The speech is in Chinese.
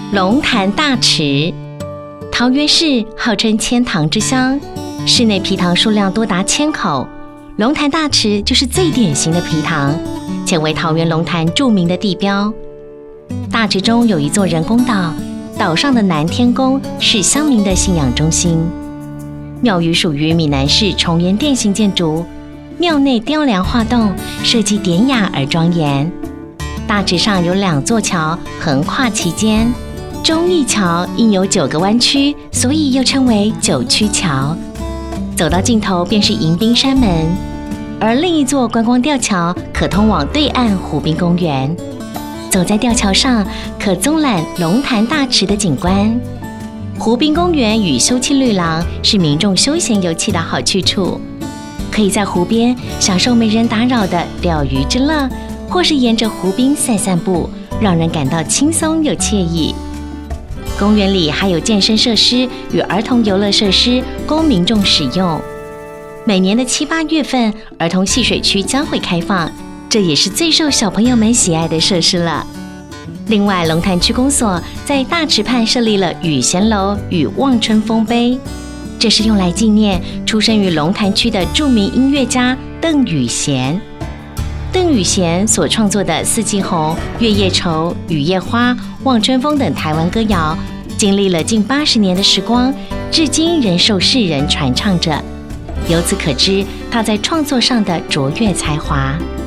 龙潭大池，桃园市号称千塘之乡，室内埤塘数量多达1000口，龙潭大池就是最典型的埤塘，且为桃园龙潭著名的地标。大池中有一座人工岛，岛上的南天宫是乡民的信仰中心。庙宇属于闽南式重檐殿型建筑，庙内雕梁画栋，设计典雅而庄严。大池上有2座桥横跨其间，忠义桥因有9个弯曲，所以又称为9曲桥。走到尽头便是迎宾山门，而另一座观光吊桥可通往对岸湖滨公园。走在吊桥上，可纵览龙潭大池的景观。湖滨公园与休憩绿廊是民众休闲游憩的好去处，可以在湖边享受没人打扰的钓鱼之乐，或是沿着湖滨散散步，让人感到轻松又惬意。公园里还有健身设施与儿童游乐设施供民众使用。每年的7、8月份，儿童戏水区将会开放，这也是最受小朋友们喜爱的设施了。另外，龙潭区公所在大池畔设立了雨贤楼与望春风碑，这是用来纪念出生于龙潭区的著名音乐家邓雨贤。邓雨贤所创作的《四季红》《月夜愁》《雨夜花》《望春风》等台湾歌谣，经历了近80年的时光，至今仍受世人传唱着。由此可知，他在创作上的卓越才华。